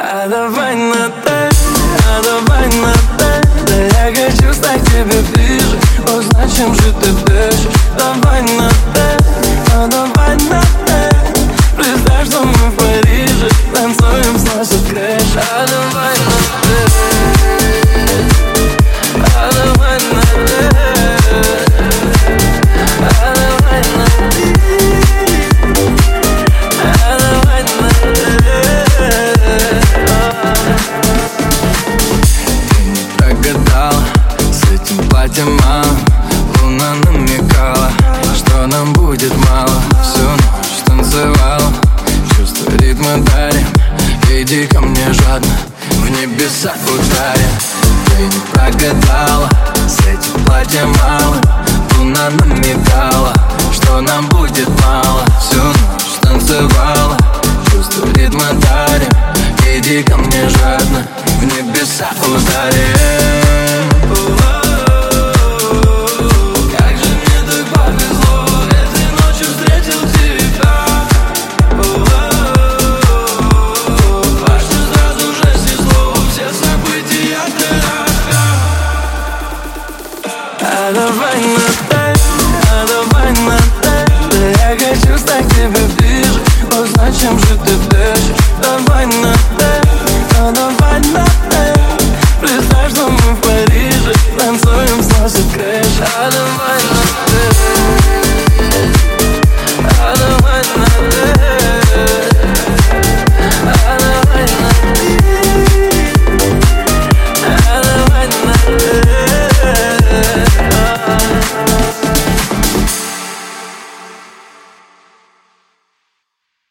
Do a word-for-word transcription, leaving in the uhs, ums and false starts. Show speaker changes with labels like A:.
A: А давай на «ты», а давай на «ты». Да я хочу стать тебе ближе, узнать, чем же ты дышишь. Давай на «ты», а давай на «ты». Представь, что мы в Париже, танцуем, сносит крышу. А давай на «ты», а давай на «ты», а давай на «ты», а давай на «ты». Прогадала с этим платьем мало. Луна намекала, что нам будет мало. Всю ночь танцевала, чувство ритма дарим. Иди ко мне жадно, в небеса ударим. Ты не прогадала, с этим платьем мало. Луна намекала, что нам будет мало. Всю ночь танцевала, чувство ритма дарим. Иди ко мне жадно, в небеса ударим. Как же мне так повезло, этой ночью встретил тебя. Важно сразу же снесло все события дорога. А давай на «ты», а давай на «ты». Да я хочу стать тебе ближе, узнать, чем же ты дышишь. Давай на «ты», а давай на «ты». Представь, что мы в Париже, танцуем, сносит крышу. А давай на «ты».